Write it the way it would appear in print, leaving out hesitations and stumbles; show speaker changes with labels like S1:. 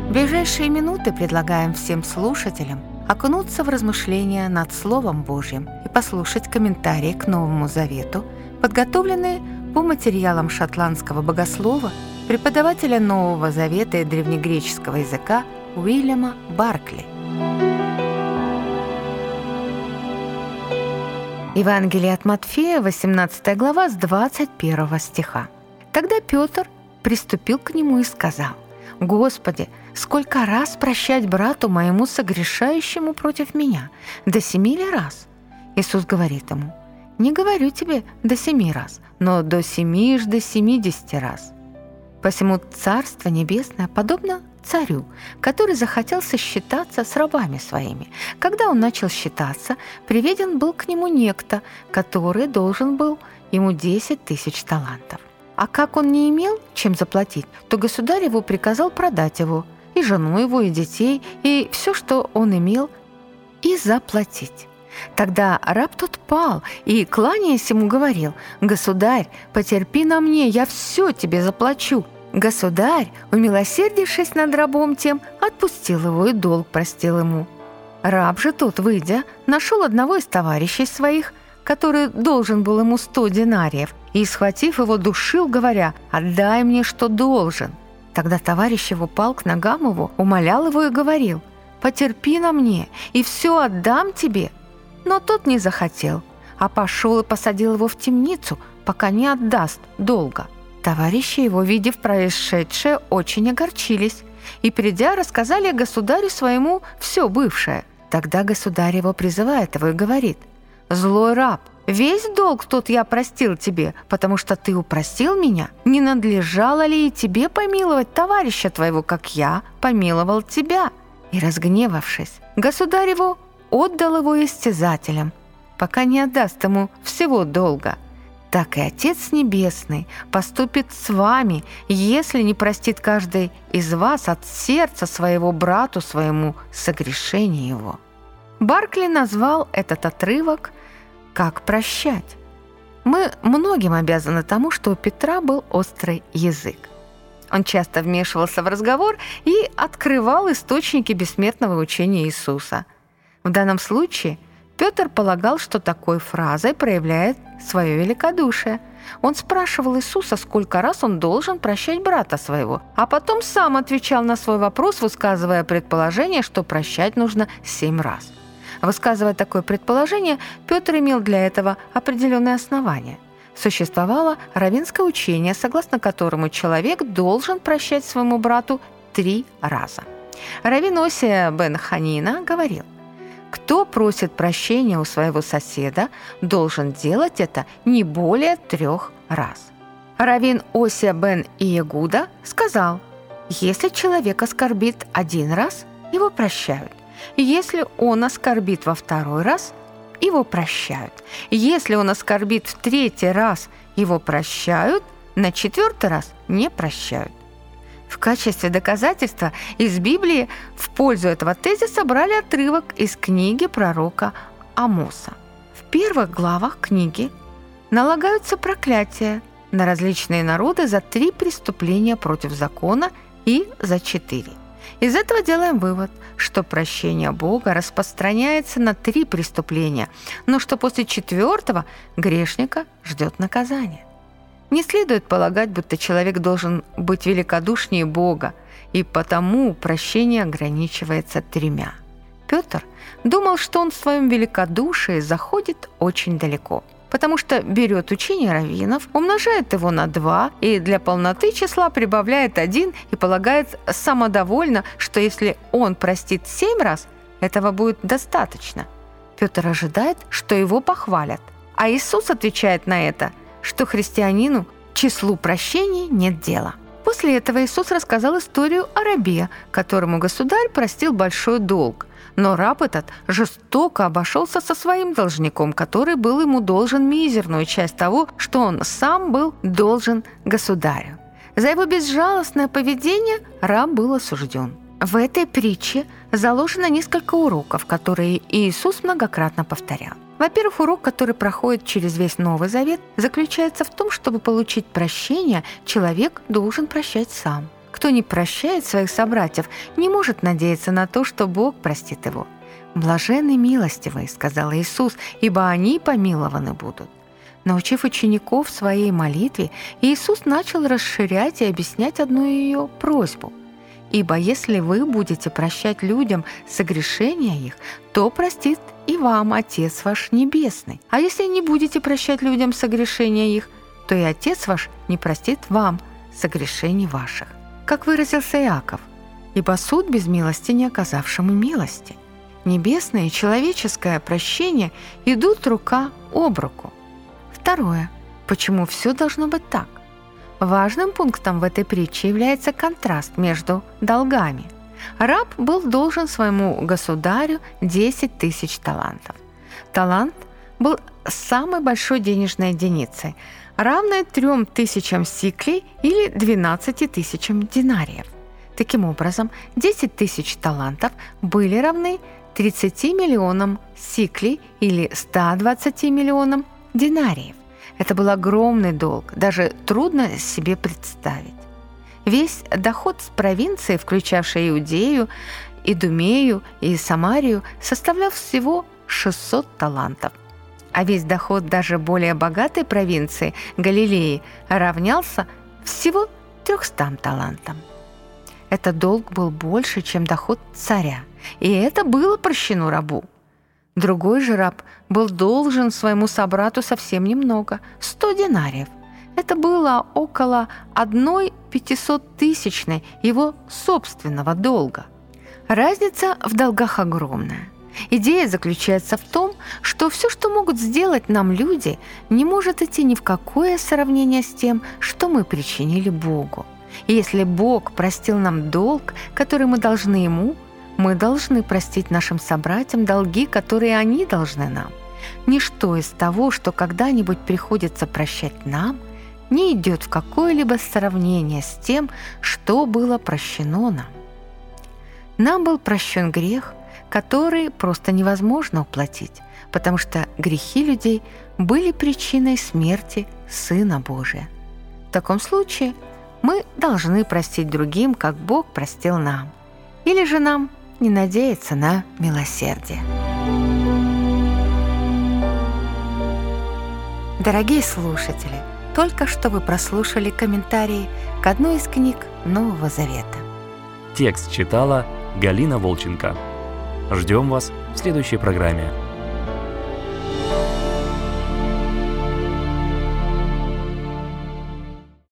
S1: В ближайшие минуты предлагаем всем слушателям окунуться в размышления над Словом Божьим и послушать комментарии к Новому Завету, подготовленные по материалам шотландского богослова, преподавателя Нового Завета и древнегреческого языка Уильяма Баркли. Евангелие от Матфея, 18 глава, с 21 стиха. «Тогда Петр приступил к нему и сказал: „Господи, сколько раз прощать брату моему, согрешающему против меня? До 7 ли раз?“ Иисус говорит ему: „Не говорю тебе до 7 раз, но до 70 раз. Посему Царство Небесное подобно царю, который захотел сосчитаться с рабами своими. Когда он начал считаться, приведен был к нему некто, который должен был ему 10 000 талантов. А как он не имел чем заплатить, то государь его приказал продать его, и жену его, и детей, и все, что он имел, и заплатить. Тогда раб тот пал и, кланяясь ему, говорил: „Государь, потерпи на мне, я все тебе заплачу“. Государь, умилосердившись над рабом тем, отпустил его и долг простил ему. Раб же тот, выйдя, нашел одного из товарищей своих, который должен был ему 100 динариев, и, схватив его, душил, говоря: „Отдай мне, что должен“. Тогда товарищ его пал к ногам его, умолял его и говорил: „Потерпи на мне, и все отдам тебе“. Но тот не захотел, а пошел и посадил его в темницу, пока не отдаст долга. Товарищи его, видев происшедшее, очень огорчились, и, придя, рассказали государю своему все бывшее. Тогда государь его призывает его и говорит: „Злой раб, весь долг тот я простил тебе, потому что ты упросил меня. Не надлежало ли и тебе помиловать товарища твоего, как я помиловал тебя?“ И, разгневавшись, государь его отдал его истязателям, пока не отдаст ему всего долга. Так и Отец Небесный поступит с вами, если не простит каждый из вас от сердца своего брату своему согрешение его“. Баркли назвал этот отрывок «Как прощать?». Мы многим обязаны тому, что у Петра был острый язык. Он часто вмешивался в разговор и открывал источники бессмертного учения Иисуса. В данном случае Петр полагал, что такой фразой проявляет свое великодушие. Он спрашивал Иисуса, сколько раз он должен прощать брата своего, а потом сам отвечал на свой вопрос, высказывая предположение, что прощать нужно 7 раз. Высказывая такое предположение, Петр имел для этого определенные основания. Существовало раввинское учение, согласно которому человек должен прощать своему брату 3 раза. Раввин Осия бен Ханина говорил: „Кто просит прощения у своего соседа, должен делать это не более 3 раз“. Раввин Осия бен Иегуда сказал: „Если человек оскорбит 1 раз, его прощают. Если он оскорбит во 2 раз, его прощают. Если он оскорбит в 3 раз, его прощают, на 4 раз не прощают“. В качестве доказательства из Библии в пользу этого тезиса брали отрывок из книги пророка Амоса. В первых главах книги налагаются проклятия на различные народы за 3 преступления против закона и за 4. Из этого делаем вывод, что прощение Бога распространяется на 3 преступления, но что после 4-го грешника ждет наказание. Не следует полагать, будто человек должен быть великодушнее Бога, и потому прощение ограничивается 3. Петр думал, что он в своем великодушии заходит очень далеко, потому что берет учение раввинов, умножает его на 2 и для полноты числа прибавляет 1 и полагает самодовольно, что если он простит 7 раз, этого будет достаточно. Петр ожидает, что его похвалят, а Иисус отвечает на это, что христианину числу прощений нет дела. После этого Иисус рассказал историю о рабе, которому государь простил большой долг, но раб этот жестоко обошелся со своим должником, который был ему должен мизерную часть того, что он сам был должен государю. За его безжалостное поведение раб был осужден. В этой притче заложено несколько уроков, которые Иисус многократно повторял. Во-первых, урок, который проходит через весь Новый Завет, заключается в том, чтобы получить прощение, человек должен прощать сам. Кто не прощает своих собратьев, не может надеяться на то, что Бог простит его. «Блаженны милостивые», — сказал Иисус, «ибо они помилованы будут». Научив учеников своей молитве, Иисус начал расширять и объяснять одну ее просьбу. «Ибо если вы будете прощать людям согрешения их, то простит и вам Отец ваш Небесный. А если не будете прощать людям согрешения их, то и Отец ваш не простит вам согрешений ваших». Как выразился Иаков: «Ибо суд без милости не оказавшему милости». Небесное и человеческое прощение идут рука об руку. Второе. Почему все должно быть так? Важным пунктом в этой притче является контраст между долгами. Раб был должен своему государю 10 тысяч талантов. Талант был самой большой денежной единицей, равной 3000 сиклей или 12 тысячам динариев. Таким образом, 10 тысяч талантов были равны 30 миллионам сиклей или 120 миллионам динариев. Это был огромный долг, даже трудно себе представить. Весь доход с провинции, включавшей Иудею, Идумею и Самарию, составлял всего 600 талантов. А весь доход даже более богатой провинции, Галилеи, равнялся всего 300 талантам. Этот долг был больше, чем доход царя, и это было прощено рабу. Другой же раб был должен своему собрату совсем немного – 100 динариев. Это было около 1/500 его собственного долга. Разница в долгах огромная. Идея заключается в том, что все, что могут сделать нам люди, не может идти ни в какое сравнение с тем, что мы причинили Богу. И если Бог простил нам долг, который мы должны Ему, мы должны простить нашим собратьям долги, которые они должны нам. Ничто из того, что когда-нибудь приходится прощать нам, не идет в какое-либо сравнение с тем, что было прощено нам. Нам был прощен грех, который просто невозможно уплатить, потому что грехи людей были причиной смерти Сына Божия. В таком случае мы должны простить другим, как Бог простил нам. Или же нам не надеяться на милосердие. Дорогие слушатели, только что вы прослушали комментарии к одной из книг Нового Завета.
S2: Текст читала Галина Волченко. Ждем вас в следующей программе.